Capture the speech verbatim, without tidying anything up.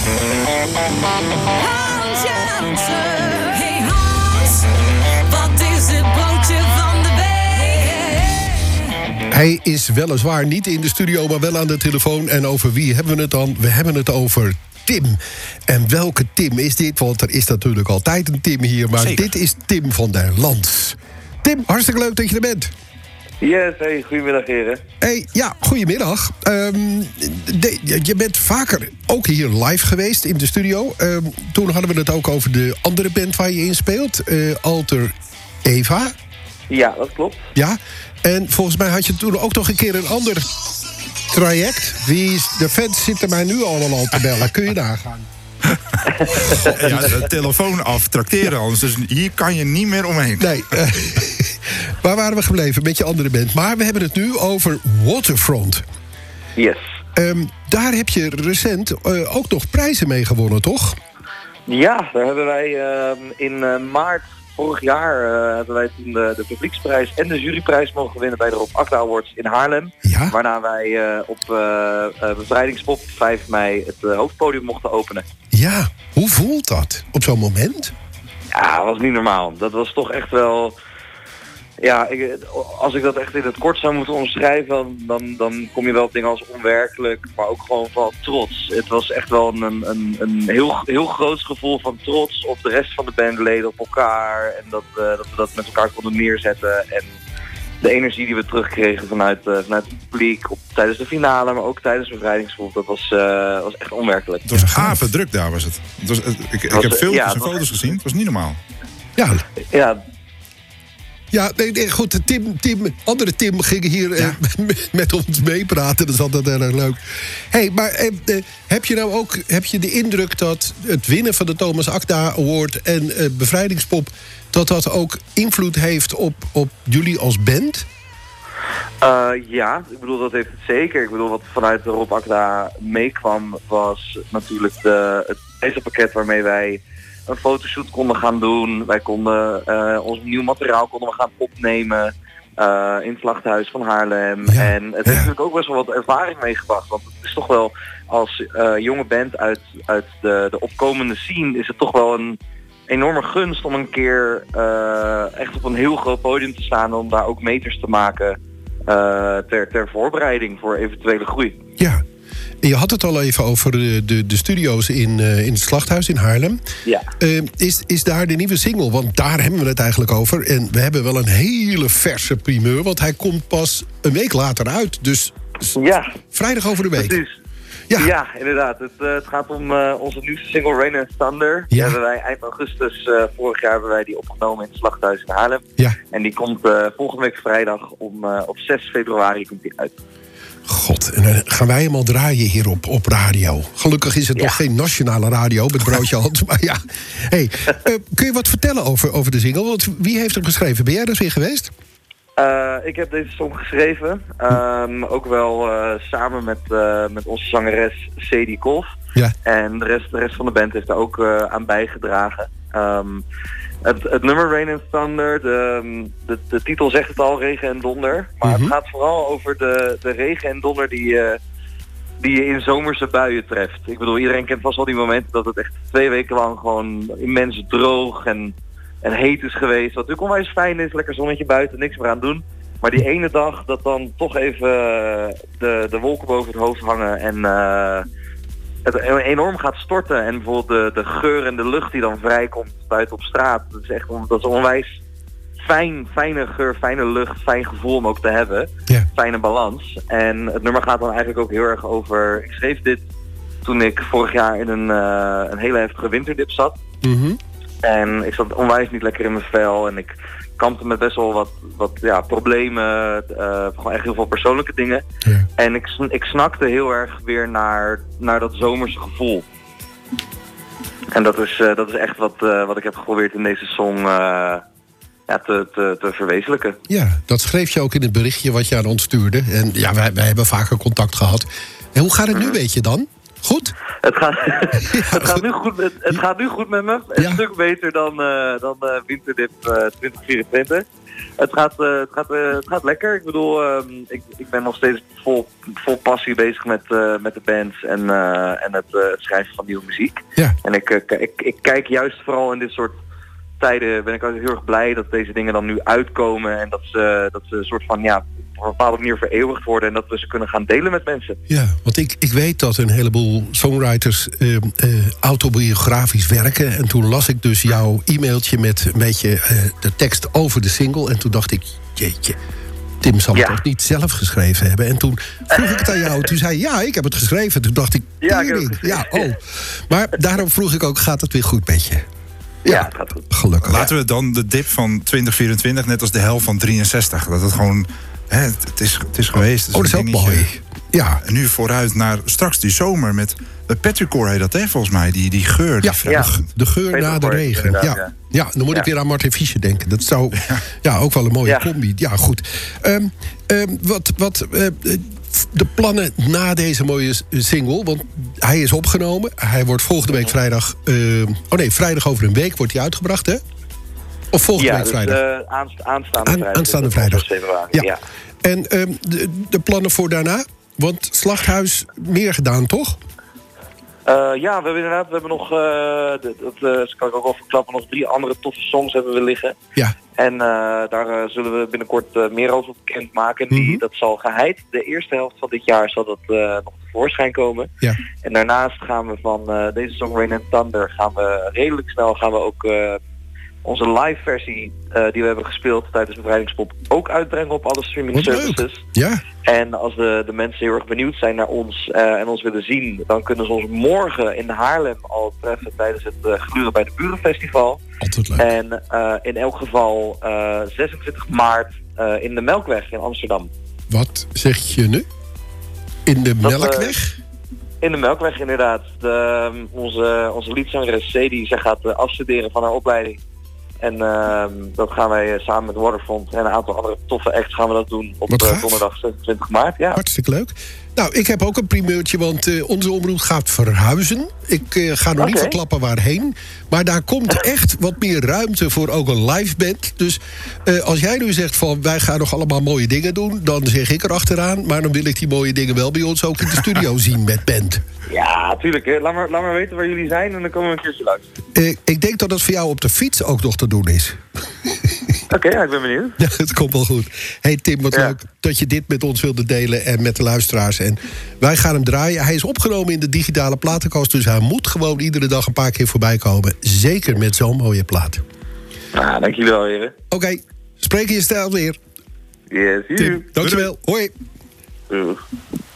Hans Jansen. Hey Hans, wat is het broodje van de week? Hij is weliswaar niet in de studio, maar wel aan de telefoon. En over wie hebben we het dan? We hebben het over Tim. En welke Tim is dit? Want er is natuurlijk altijd een Tim hier. Maar Zeker. Dit is Tim van der Lans. Tim, hartstikke leuk dat je er bent. Yes, hey, goedemiddag heren. Hey, ja, goedemiddag. Um, de, je bent vaker ook hier live geweest in de studio. Um, toen hadden we het ook over de andere band waar je in speelt. Uh, Alter Eva. Ja, dat klopt. Ja, en volgens mij had je toen ook nog een keer een ander traject. Wie is, de fans zitten mij nu allemaal al te bellen. Kun je nagaan? Ja, de telefoon af, trakteren ja. Anders. Dus hier kan je niet meer omheen. Nee, uh, waar waren we gebleven met je andere band? Maar we hebben het nu over Waterfront. Yes. Um, daar heb je recent uh, ook nog prijzen mee gewonnen, toch? Ja, daar hebben wij uh, in uh, maart vorig jaar uh, hebben wij toen de, de publieksprijs en de juryprijs mogen winnen bij de Rob Akda Awards in Haarlem. Ja? Waarna wij uh, op uh, uh, Bevrijdingspop vijf mei het uh, hoofdpodium mochten openen. Ja, hoe voelt dat op zo'n moment? Ja, dat was niet normaal. Dat was toch echt wel... Ja, ik, als ik dat echt in het kort zou moeten omschrijven, dan, dan kom je wel op dingen als onwerkelijk, maar ook gewoon van trots. Het was echt wel een, een, een heel, heel groot gevoel van trots op de rest van de bandleden, op elkaar. En dat, uh, dat we dat met elkaar konden neerzetten. En de energie die we terugkregen vanuit, uh, vanuit het publiek op, tijdens de finale, maar ook tijdens Bevrijdingsgroep, dat was, uh, was echt onwerkelijk. Het was gave druk daar, was het. het was, ik ik was, heb filmpjes ja, en foto's was... gezien, het was niet normaal. Ja. Ja. Ja, nee, nee, goed, Tim, Tim, andere Tim ging hier Ja. eh, met, met ons meepraten. Dat is altijd heel erg leuk. Hey, maar eh, eh, heb je nou ook heb je de indruk dat het winnen van de Thomas Akda Award en eh, Bevrijdingspop, dat dat ook invloed heeft op, op jullie als band? Uh, ja, ik bedoel, dat heeft het zeker. Ik bedoel, wat vanuit de Rob Akda meekwam was natuurlijk de, het prijzenpakket waarmee wij een fotoshoot konden gaan doen. Wij konden uh, ons nieuw materiaal konden we gaan opnemen uh, in het Slachthuis van Haarlem. Ja, en het heeft ja. natuurlijk ook best wel wat ervaring meegebracht. Want het is toch wel, als uh, jonge band uit, uit de, de opkomende scene, is het toch wel een enorme gunst om een keer uh, echt op een heel groot podium te staan, om daar ook meters te maken uh, ter, ter voorbereiding voor eventuele groei. Ja. En je had het al even over de, de, de studio's in, uh, in het Slachthuis in Haarlem. Ja. Uh, is, is daar de nieuwe single? Want daar hebben we het eigenlijk over. En we hebben wel een hele verse primeur, want hij komt pas een week later uit. Dus ja. vrijdag over de week. Precies. Ja. Ja, inderdaad. Het, uh, het gaat om uh, onze nieuwste single Rain and Thunder. Ja. Die hebben wij eind augustus, uh, vorig jaar hebben wij die opgenomen in het Slachthuis in Haarlem. Ja. En die komt uh, volgende week vrijdag om, uh, op zes februari komt die uit. God, en dan gaan wij hem al draaien hier op, op radio. Gelukkig is het Ja. nog geen nationale radio met Broodje Hans. Maar ja, hey, uh, kun je wat vertellen over, over de single? Want wie heeft hem geschreven? Ben jij er weer geweest? Uh, ik heb deze song geschreven. Um, ook wel uh, samen met, uh, met onze zangeres Sadie Kolf. Ja. En de rest, de rest van de band heeft daar ook uh, aan bijgedragen. Um, het, het nummer Rain and Thunder, de, de, de titel zegt het al, regen en donder. Maar Mm-hmm. het gaat vooral over de, de regen en donder die, uh, die je in zomerse buien treft. Ik bedoel, iedereen kent vast wel die momenten dat het echt twee weken lang gewoon immens droog en, en heet is geweest. Wat natuurlijk onwijs fijn is, lekker zonnetje buiten, niks meer aan doen. Maar die ene dag dat dan toch even de, de wolken boven het hoofd hangen en uh, het enorm gaat storten. En bijvoorbeeld de, de geur en de lucht die dan vrijkomt buiten op straat. Dat is echt dat is onwijs fijn, fijne geur, fijne lucht, fijn gevoel om ook te hebben. Ja. Fijne balans. En het nummer gaat dan eigenlijk ook heel erg over... Ik schreef dit toen ik vorig jaar in een, uh, een hele heftige winterdip zat. Mm-hmm. En ik zat onwijs niet lekker in mijn vel. En ik kampte met best wel wat, wat ja, problemen. Uh, gewoon echt heel veel persoonlijke dingen. Ja. En ik, ik snakte heel erg weer naar, naar dat zomerse gevoel. En dat is, uh, dat is echt wat, uh, wat ik heb geprobeerd in deze song uh, ja, te, te, te verwezenlijken. Ja, dat schreef je ook in het berichtje wat je aan ons stuurde. En ja, wij, wij hebben vaker contact gehad. En hoe gaat het nu, weet je dan? Goed? Het gaat, het gaat, nu, goed met, het gaat nu goed met me. Een Ja. stuk beter dan, uh, dan uh, Winterdip uh, twintig vierentwintig. Het gaat, uh, het, gaat, uh, het gaat lekker. Ik bedoel, uh, ik, ik ben nog steeds vol, vol passie bezig met, uh, met de bands en, uh, en het, uh, het schrijven van nieuwe muziek. Ja. En ik, uh, ik, ik kijk juist vooral in dit soort tijden, ben ik ook heel erg blij dat deze dingen dan nu uitkomen. En dat ze, dat ze een soort van, ja, op een bepaalde manier vereeuwigd worden. En dat we ze kunnen gaan delen met mensen. Ja, want ik, ik weet dat een heleboel songwriters uh, uh, autobiografisch werken. En toen las ik dus jouw e-mailtje met een beetje uh, de tekst over de single. En toen dacht ik, jeetje, Tim zal het Ja. toch niet zelf geschreven hebben. En toen vroeg ik het aan jou. Toen zei je, ja, ik heb het geschreven. Toen dacht ik, Ja, ik heb het tering. Ja, geschreven. oh. Maar daarom vroeg ik ook, gaat het weer goed met je? Ja, het gaat goed. Gelukkig. Laten we dan de dip van twintig vierentwintig net als de hel van drieënzestig. Dat het gewoon, hè, het, het, is, het is geweest. Het Oh, dat is een ook dingetje. mooi. Ja, En nu vooruit naar straks die zomer met de petrichor heet dat, hè, volgens mij. Die, die geur, die ja, verheugt. de geur Peter na de Boy, regen. inderdaad, Ja. ja. Ja, dan moet ik Ja. weer aan Martin Fischer denken. Dat zou ja, ook wel een mooie Ja. combi. Ja, goed. Ehm, ehm, wat wat eh, de plannen na deze mooie s- single? Want hij is opgenomen. Hij wordt volgende week vrijdag... eh, oh nee, vrijdag over een week wordt hij uitgebracht, hè? Of volgende Ja, week dus vrijdag? uh, aanst- aanstaande Aan- vrijdag. aanstaande dus dat vrijdag. is februari. Ja. Ja. En ehm, de, de plannen voor daarna? Want Slachthuis meer gedaan, toch? Uh, ja, we hebben inderdaad, we hebben nog, uh, dat, dat uh, kan ik ook wel verklappen, nog drie andere toffe songs hebben we liggen. Ja. En uh, daar uh, zullen we binnenkort uh, meer over bekendmaken. Die, Mhm. Dat zal geheid. De eerste helft van dit jaar zal dat uh, nog tevoorschijn komen. Ja. En daarnaast gaan we van uh, deze song Rain and Thunder gaan we redelijk snel gaan we ook uh, onze live versie uh, die we hebben gespeeld tijdens Bevrijdingspop ook uitbrengen op alle streaming Wat leuk. services. Ja. En als de, de mensen heel erg benieuwd zijn naar ons uh, en ons willen zien, dan kunnen ze ons morgen in Haarlem al treffen tijdens het uh, Gluren bij de Buren Festival. Altijd leuk. En uh, in elk geval uh, zesentwintig maart uh, in de Melkweg in Amsterdam. Wat zeg je nu? In de Dat, Melkweg? In de Melkweg inderdaad. De, um, onze, onze liedzangeres Sadie, zij gaat uh, afstuderen van haar opleiding. En uh, dat gaan wij uh, samen met Waterfront en een aantal andere toffe acts gaan we dat doen op Wat uh, gaaf. donderdag zesentwintig maart. Ja. Hartstikke leuk. Nou, ik heb ook een primeurtje, want uh, onze omroep gaat verhuizen. Ik uh, ga nog niet Oké. verklappen waarheen. Maar daar komt echt wat meer ruimte voor ook een live band. Dus uh, als jij nu zegt van wij gaan nog allemaal mooie dingen doen, dan zeg ik erachteraan. Maar dan wil ik die mooie dingen wel bij ons ook in de studio zien met band. Ja, tuurlijk. Hè. Laat, maar, laat maar weten waar jullie zijn en dan komen we een keertje langs. Uh, ik denk dat dat voor jou op de fiets ook nog te doen is. Oké, okay, ja, ik ben benieuwd. Ja, het komt wel goed. Hey Tim, wat Ja. leuk dat je dit met ons wilde delen en met de luisteraars. En wij gaan hem draaien. Hij is opgenomen in de digitale platenkast, dus hij moet gewoon iedere dag een paar keer voorbij komen. Zeker met zo'n mooie plaat. Nou, dank jullie wel, heren. Oké, okay, spreken je stijl weer. Yes, you. Tim, dankjewel. Hoi. Doeg.